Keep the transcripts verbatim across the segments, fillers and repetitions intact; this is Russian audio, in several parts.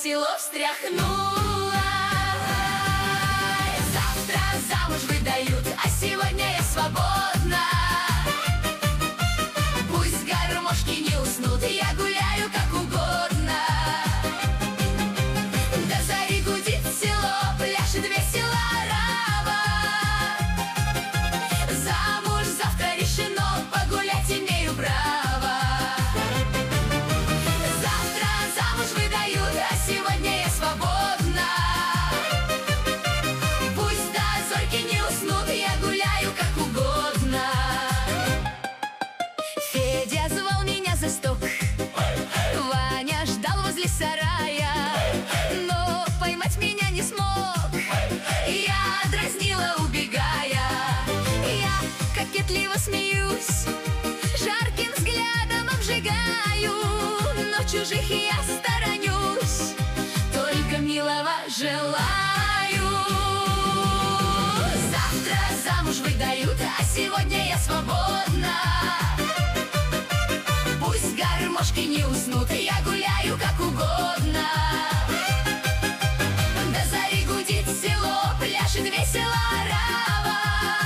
село встряхнула. Завтра замуж выдают, а сегодня я свободна. Пусть гармошки не уснут, я гуляю как угодно. До зари гудит село, пляшет весело арава. Замуж завтра решено, погулять имею право. Завтра замуж выдают, а сегодня я свободна. Пусть до зорьки не уснут, я гуляю как угодно. Федя звал меня за сток, Ваня ждал возле сарая, но поймать меня не смог. Я дразнила, убегая. Я кокетливо смеюсь, жарким взглядом обжигаю, но чужих я сторонюсь, только милого желаю. Завтра замуж выдают, а сегодня я свободна. Пусть гармошки не уснут, я гуляю как угодно. До зари гудит село, пляшет весело арава.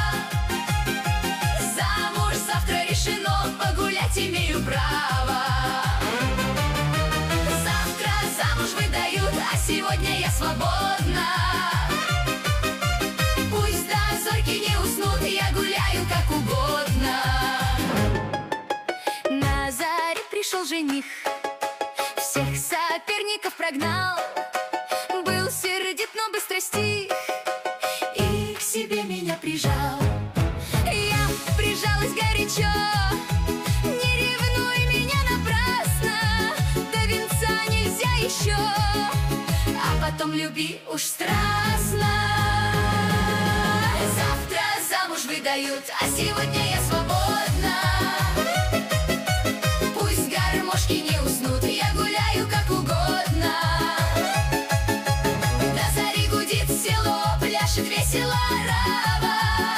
Замуж завтра решено, погулять имею право. Завтра замуж выдают, а сегодня я свободна. Пусть до зорьки не уснут, я гуляю как угодно. На заре пришел жених, всех соперников прогнал. Был сердит, но быстро стих, и к себе меня прижал. Я прижалась горячо, не ревнуй меня напрасно, до венца нельзя еще, а потом люби уж страстно. Завтра замуж выдают, а сегодня я свободна. Пусть гармошки не уснут, я гуляю как угодно. До зари гудит село, пляшет весело арава.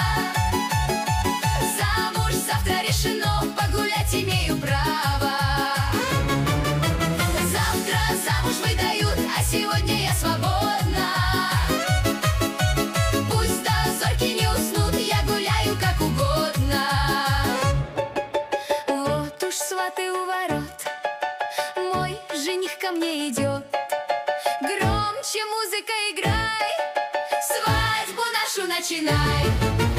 Замуж завтра решено, погулять имею право. Завтра замуж выдают, а сегодня я свободна. Пусть до зорьки не уснут, я гуляю как угодно. Вот уж сваты у ворот, мой жених ко мне идет. Громче музыка играй, свадьбу нашу начинай.